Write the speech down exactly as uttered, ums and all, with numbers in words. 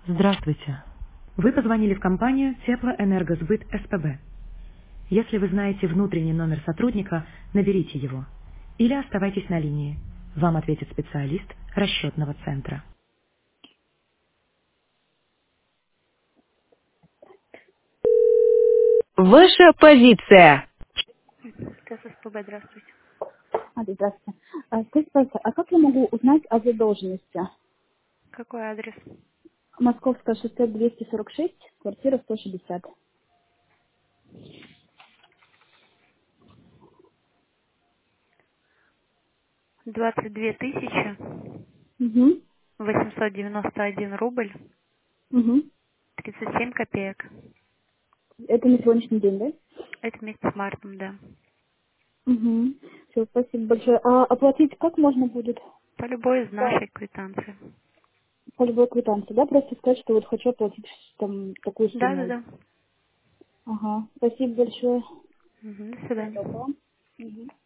Здравствуйте. Вы позвонили в компанию Теплоэнергосбыт СПБ. Если вы знаете внутренний номер сотрудника, наберите его. Или оставайтесь на линии. Вам ответит специалист расчетного центра. Ваша позиция. ТССПБ, здравствуйте. А, да, здравствуйте. А, скажите, пожалуйста, а как я могу узнать о задолженности? Какой адрес? Московское шоссе двести сорок шесть, квартира сто шестьдесят. двадцать две тысячи Угу. восемьсот девяносто один рубль Угу. тридцать семь копеек. Это на сегодняшний день, да? Это вместе с мартом, да. Угу. Все, спасибо большое. А оплатить как можно будет? По любой из нашей квитанции. По любой квитанции, да? Просто сказать, что вот хочу оплатить там такую Да, да, сумму. да. Ага. Спасибо большое. Мгм, до Всего свидания. доброго. Мгм.